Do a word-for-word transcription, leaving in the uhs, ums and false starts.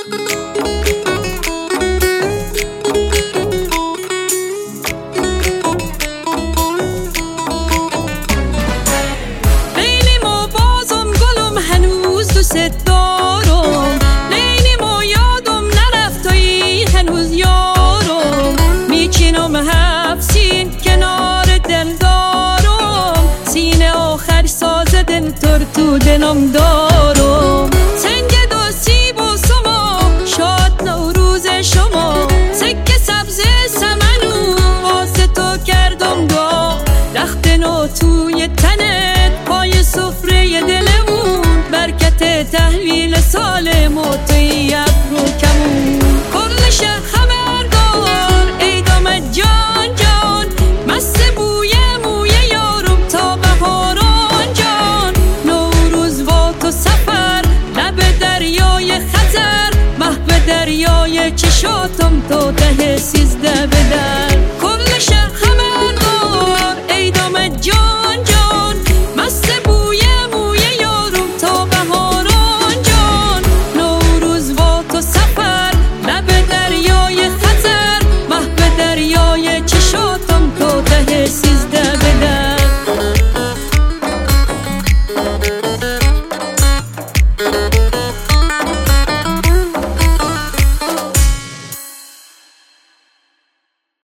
دوست دارم، لیلیمو یادم نرفتایی هنوز یارم، میچینم حفسین کنار دل دارم، سینه آخر ساز دل تر تو دلم دارم. سنگ دوستی با سما شاد نوروز شما، سکه سبز سمنو واسه تو کردم دا، رخت نو توی تنت پای سفره دلمون، برکت تحویل سال موتیت رو کمون. کلش خبردار ای دامت جان جان، مست بوی موی یارم تا بهاران جان، نوروز با تو سفر لب دریای خزر، محو دریای چشاتم تا ته سیزده بدر.